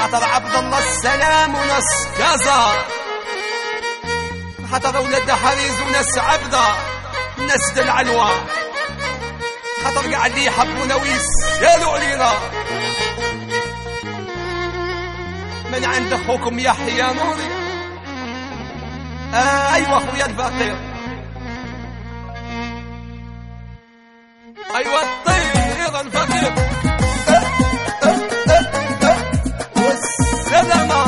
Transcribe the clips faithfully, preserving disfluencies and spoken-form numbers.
خاطر عبد الله السلام وناس كازا، خاطر ولاد حريز وناس عبده ناس د العلوى، خاطر كاع اللي يحبونا ويسالوا علينا. من عند اخوكم يحيى نوري. آه ايوا خويا الفقير، ايوا الطير الفقير. أه أه أه أه والسلامة.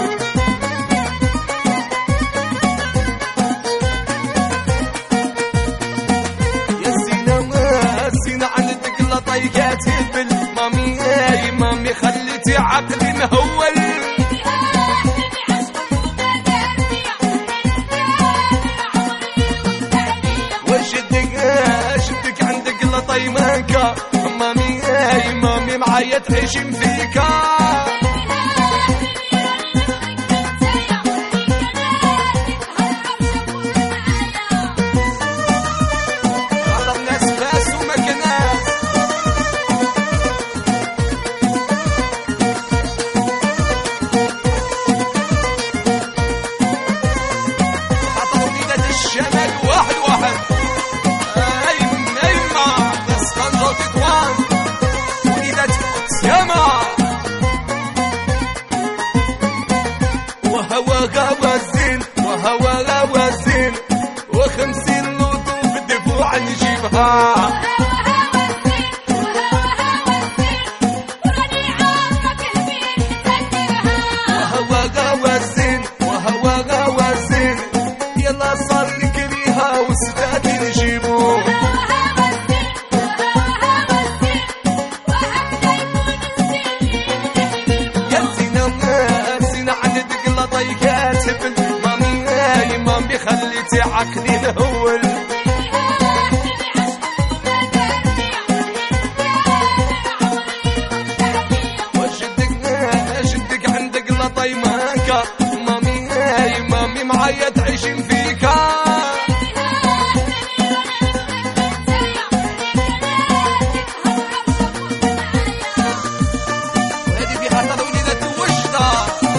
يا سينا ما سينا عندك لطيقات البل، مامي يا مامي خليتي عقلي مهول. طيمانكا مامي يا مامي معايا تعيشين فيكا. خاطر ناس فاس وما كناس، خاطر وليدات الشمال واحد واحد. وهوا غوازين وهوا غوازين وخمسين لوطو في الدفوع نجيبها. وهوا غوازين وهوا غوازين يلا صار نكريها وستاتي نجيبو. خليتي عقلي نهول. وشدك شدك عندك لطيمانكا مامي يا مامي معايا تعيشين فيكا. وهذه بخاطر وليدات وشطة.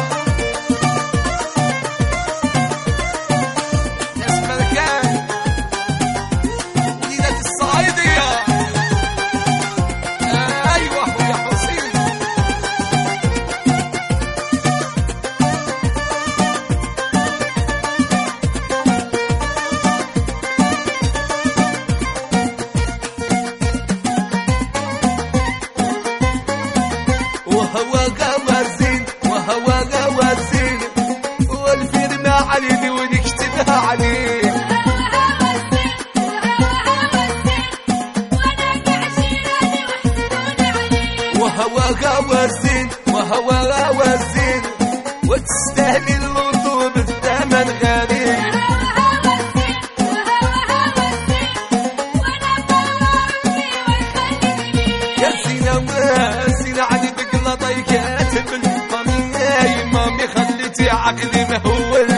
وهوا غوازين وهوا غوازين والفيرما عليني ونكتبها عليك. وهوا غوازين وهوا غوازين وتستاهلي اللطو بالثمن غالي. يا سينا ما سينا عندك لطيقات البل، مامي يا مامي خليتي عقلي مهول.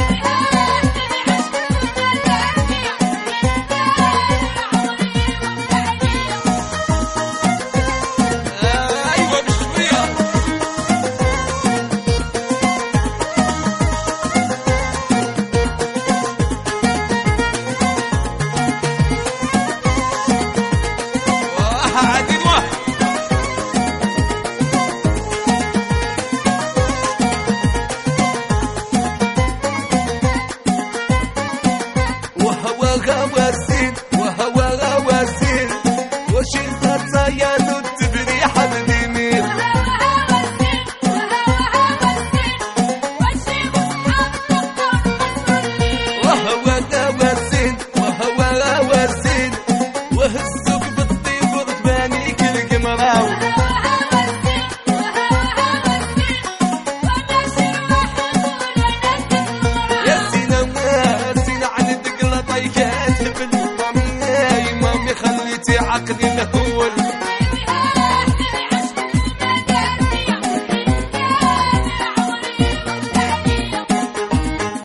ايوه بشويه. واه عادي واه. وهوا غوازين